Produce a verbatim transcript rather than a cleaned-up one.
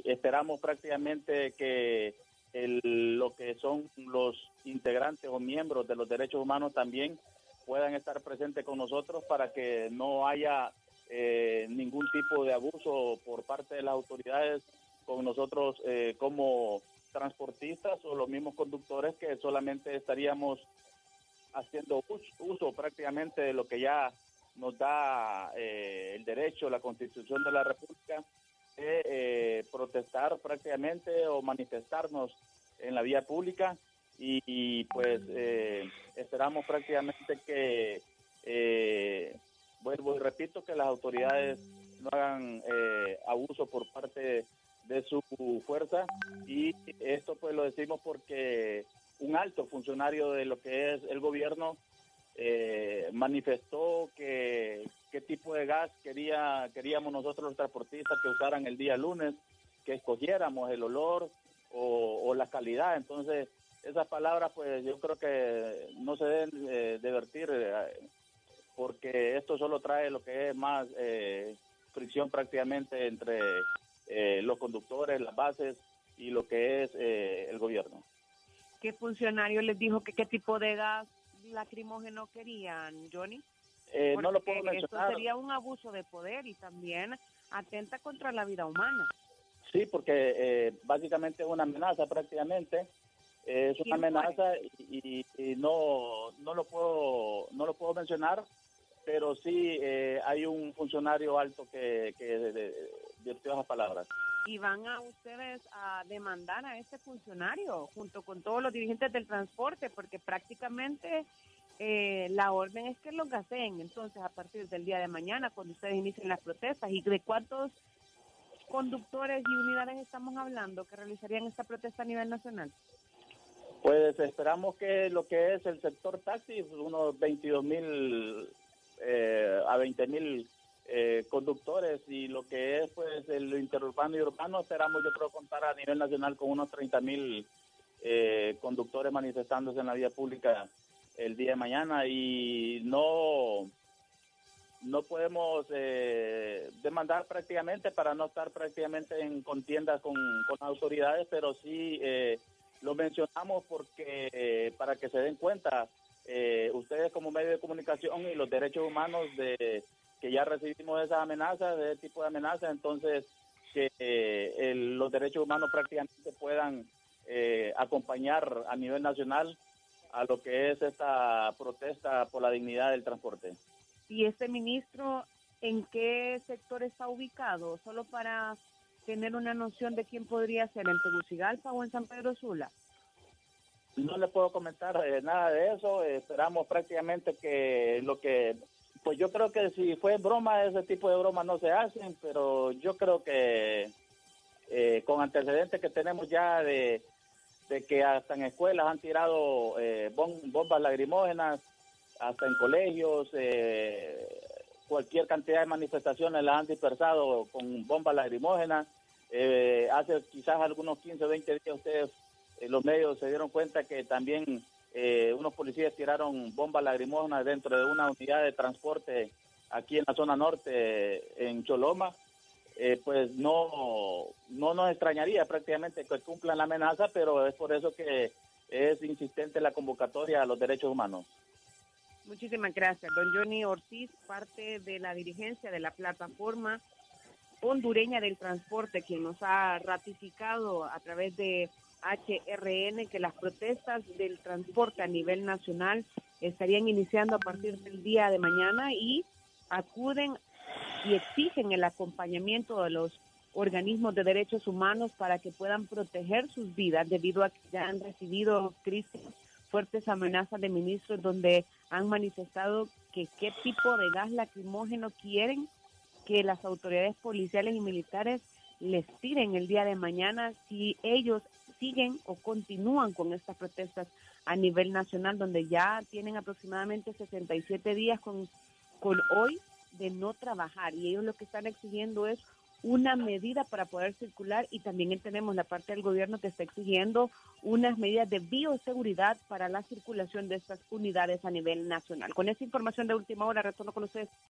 esperamos prácticamente que el, lo que son los integrantes o miembros de los derechos humanos también puedan estar presentes con nosotros para que no haya eh, ningún tipo de abuso por parte de las autoridades con nosotros eh, como transportistas o los mismos conductores, que solamente estaríamos haciendo uso, uso prácticamente de lo que ya nos da eh, el derecho, la Constitución de la República, de eh, protestar prácticamente o manifestarnos en la vía pública y, y pues eh, esperamos prácticamente que, eh, vuelvo y repito, que las autoridades no hagan eh, abuso por parte de su fuerza, y esto pues lo decimos porque un alto funcionario de lo que es el gobierno eh, manifestó que qué tipo de gas quería queríamos nosotros los transportistas que usaran el día lunes, que escogiéramos el olor o, o la calidad. Entonces esas palabras pues yo creo que no se deben eh, de vertir eh, porque esto solo trae lo que es más eh, fricción prácticamente entre eh, los conductores, las bases y lo que es eh, el gobierno. ¿Qué funcionario les dijo que qué tipo de gas lacrimógeno querían, Johnny? Eh, no lo puedo mencionar. Esto sería un abuso de poder y también atenta contra la vida humana. Sí, porque eh, básicamente es una amenaza prácticamente, eh, es una amenaza y, y, y no no lo puedo no lo puedo mencionar, pero sí eh, hay un funcionario alto que que virtió esas palabras. ¿Y van a ustedes a demandar a este funcionario junto con todos los dirigentes del transporte? Porque prácticamente eh, la orden es que los gaseen. Entonces, a partir del día de mañana, cuando ustedes inicien las protestas, ¿y de cuántos conductores y unidades estamos hablando que realizarían esta protesta a nivel nacional? Pues esperamos que lo que es el sector taxi, unos veintidós mil eh, a veinte mil eh, conductores, y lo que es pues el interurbano y urbano, esperamos yo creo contar a nivel nacional con unos treinta mil eh, conductores manifestándose en la vía pública el día de mañana, y no no podemos eh, demandar prácticamente para no estar prácticamente en contienda con, con autoridades, pero sí eh, lo mencionamos porque eh, para que se den cuenta eh, ustedes como medio de comunicación y los derechos humanos de que ya recibimos esas amenazas, de ese tipo de amenazas, entonces que eh, el, los derechos humanos prácticamente puedan eh, acompañar a nivel nacional a lo que es esta protesta por la dignidad del transporte. ¿Y este ministro en qué sector está ubicado? Solo para tener una noción de quién podría ser, ¿en Tegucigalpa o en San Pedro Sula? No le puedo comentar eh, nada de eso. Eh, esperamos prácticamente que lo que, pues yo creo que si fue broma, ese tipo de bromas no se hacen, pero yo creo que eh, con antecedentes que tenemos ya de, de que hasta en escuelas han tirado eh, bom, bombas lacrimógenas, hasta en colegios, eh, cualquier cantidad de manifestaciones las han dispersado con bombas lacrimógenas. Eh, hace quizás algunos quince o veinte días ustedes, eh, los medios se dieron cuenta que también eh, unos policías tiraron bombas lacrimógenas dentro de una unidad de transporte aquí en la zona norte, en Choloma. Eh, pues no, no nos extrañaría prácticamente que cumplan la amenaza, pero es por eso que es insistente la convocatoria a los derechos humanos. Muchísimas gracias, don Johnny Ortiz, parte de la dirigencia de la plataforma hondureña del transporte, quien nos ha ratificado a través de H R N que las protestas del transporte a nivel nacional estarían iniciando a partir del día de mañana y acuden y exigen el acompañamiento de los organismos de derechos humanos para que puedan proteger sus vidas, debido a que ya han recibido crisis, fuertes amenazas de ministros donde han manifestado que qué tipo de gas lacrimógeno quieren que las autoridades policiales y militares les tiren el día de mañana si ellos siguen o continúan con estas protestas a nivel nacional, donde ya tienen aproximadamente sesenta y siete días con, con hoy de no trabajar, y ellos lo que están exigiendo es una medida para poder circular, y también tenemos la parte del gobierno que está exigiendo unas medidas de bioseguridad para la circulación de estas unidades a nivel nacional. Con esta información de última hora, retorno con ustedes.